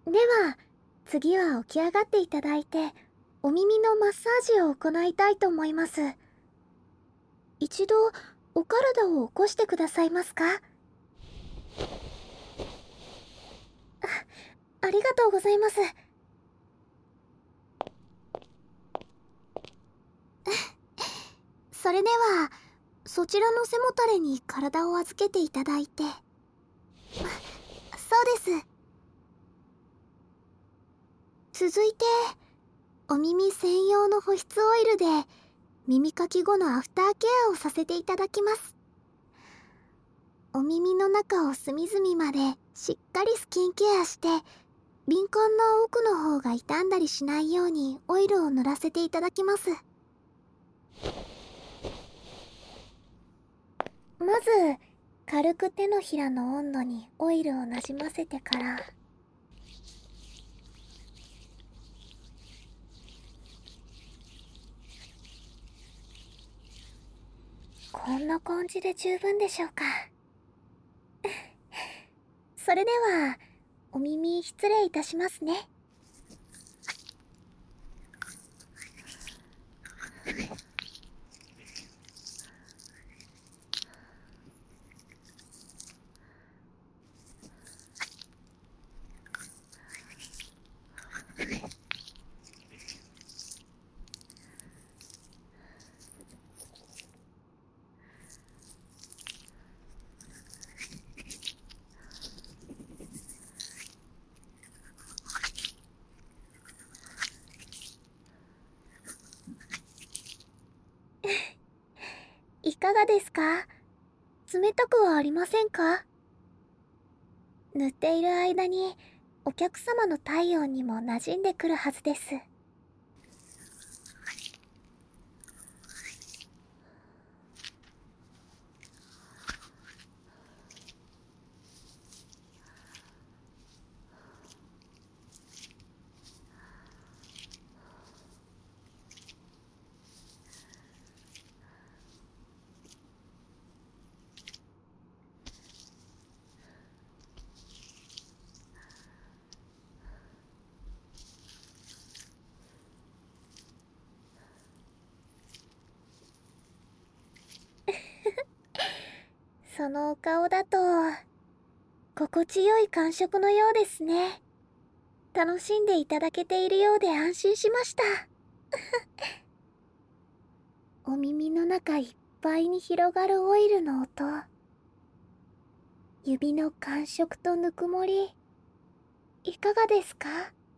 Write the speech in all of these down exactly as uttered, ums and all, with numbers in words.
では、次は起き上がっていただいて、お耳のマッサージを行いたいと思います。一度、お体を起こしてくださいますか？あ、ありがとうございます。それでは、そちらの背もたれに体を預けていただいて。そうです。続いて、お耳専用の保湿オイルで耳かき後のアフターケアをさせていただきます。お耳の中を隅々までしっかりスキンケアして、敏感な奥の方が傷んだりしないようにオイルを塗らせていただきます。まず軽く手のひらの温度にオイルをなじませてから、こんな感じで十分でしょうか。それではお耳失礼いたしますね。いかがですか？冷たくはありませんか？塗っている間にお客様の体温にも馴染んでくるはずです。そのお顔だと心地よい感触のようですね。楽しんでいただけているようで安心しました。お耳の中いっぱいに広がるオイルの音、指の感触とぬくもり、いかがですか？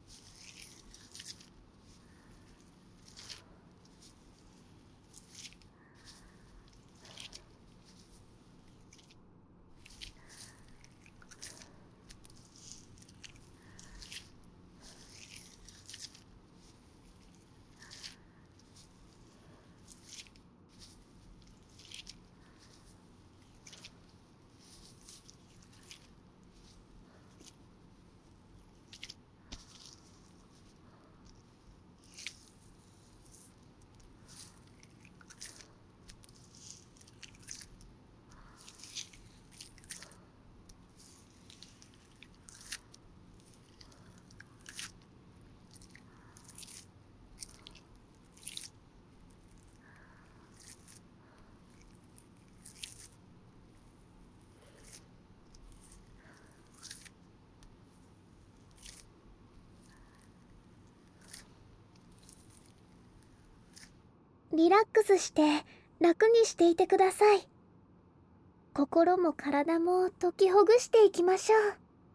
リラックスして楽にしていてください。心も体も解きほぐしていきましょう。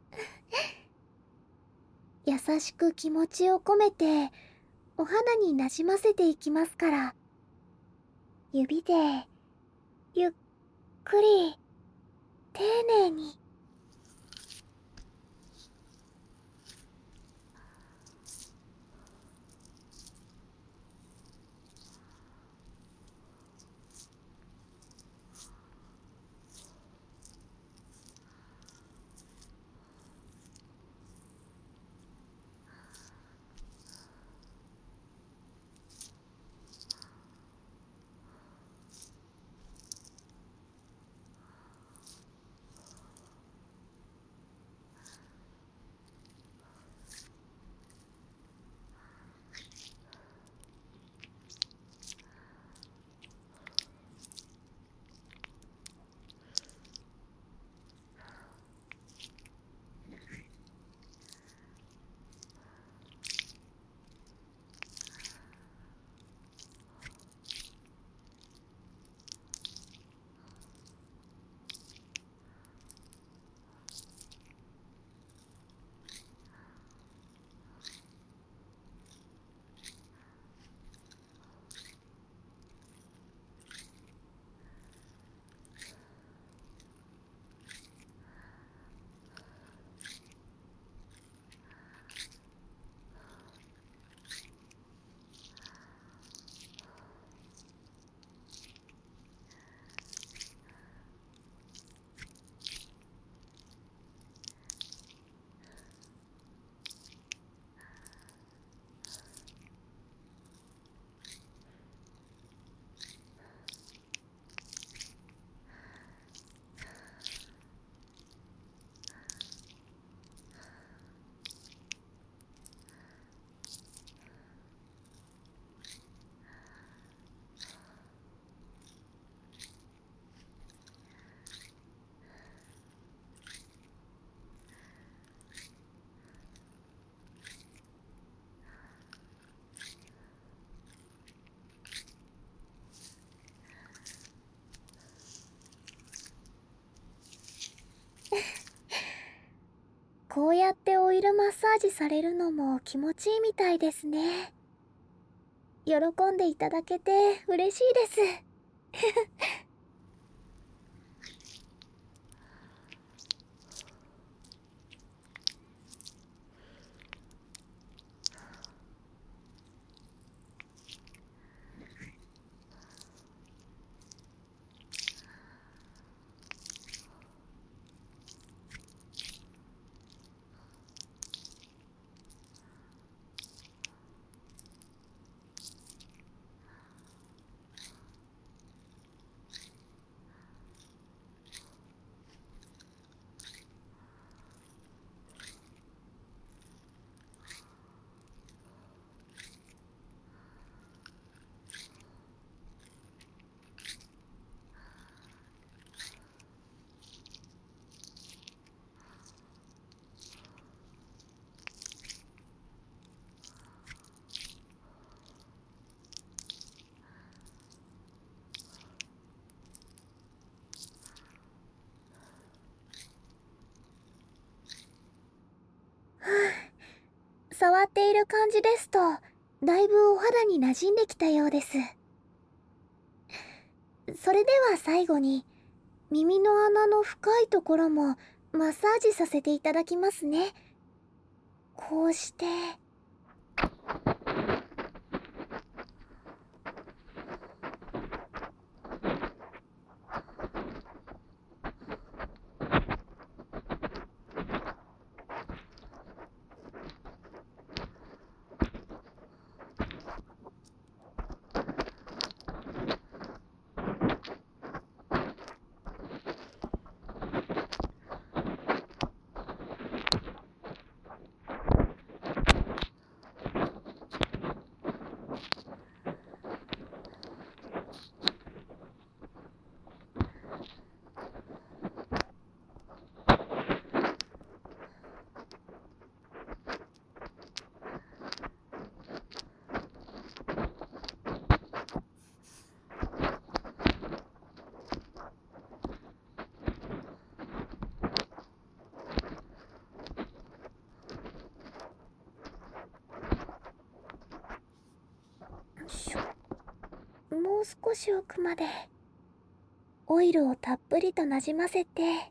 優しく気持ちを込めてお肌になじませていきますから、指でゆっくり丁寧に。 こうやってオイルマッサージされるのも気持ちいいみたいですね。喜んでいただけて嬉しいです。触っている感じですと、だいぶお肌に馴染んできたようです。それでは最後に、耳の穴の深いところもマッサージさせていただきますね。こうして。もう少し奥までオイルをたっぷりとなじませて。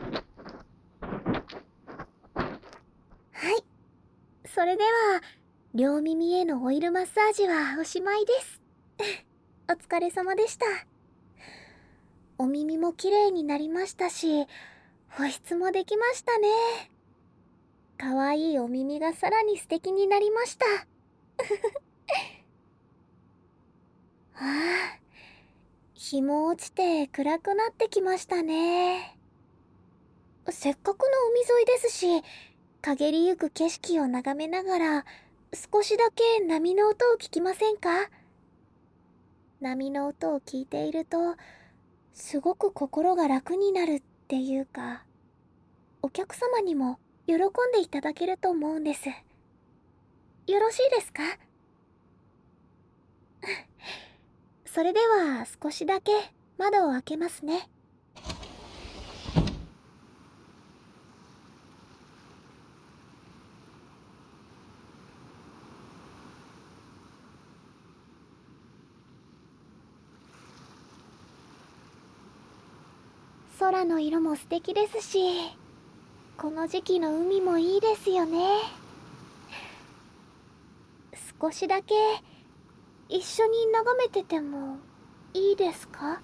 それでは両耳へのオイルマッサージはおしまいです。お疲れ様でした。お耳もきれいになりましたし、保湿もできましたね。かわいいお耳がさらに素敵になりました。ああ、日も落ちて暗くなってきましたね。せっかくの海沿いですし、陰りゆく景色を眺めながら、少しだけ波の音を聞きませんか？波の音を聞いていると、すごく心が楽になるっていうか、お客様にも喜んでいただけると思うんです。よろしいですか？それでは少しだけ窓を開けますね。空の色も素敵ですし、この時期の海もいいですよね。少しだけ一緒に眺めててもいいですか？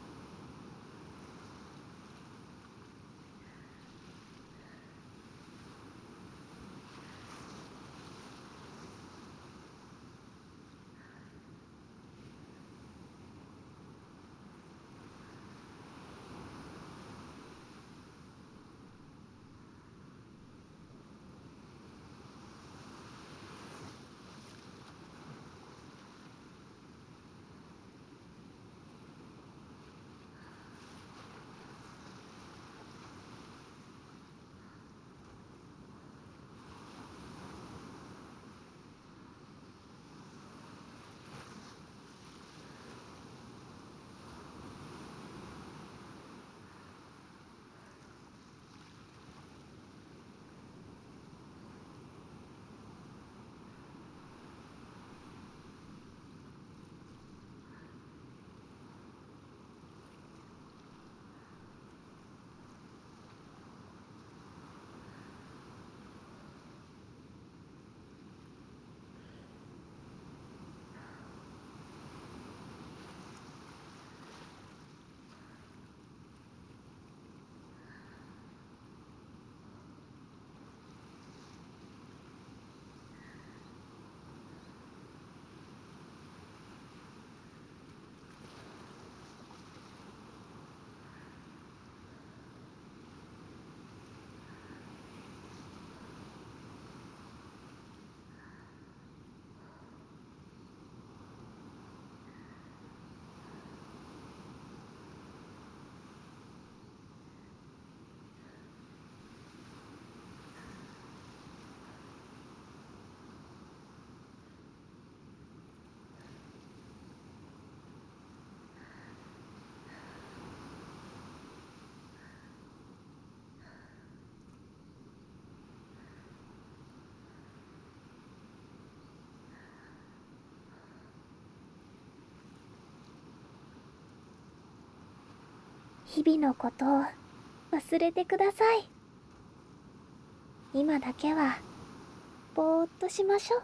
日々のことを忘れてください。今だけはぼーっとしましょう。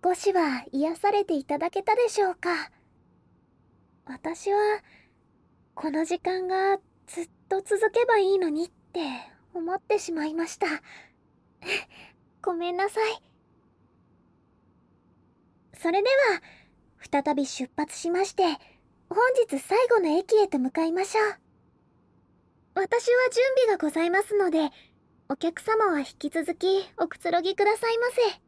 少しは癒されていただけたでしょうか。私はこの時間がずっと続けばいいのにって思ってしまいました。ごめんなさい。それでは再び出発しまして、本日最後の駅へと向かいましょう。私は準備がございますので、お客様は引き続きおくつろぎくださいませ。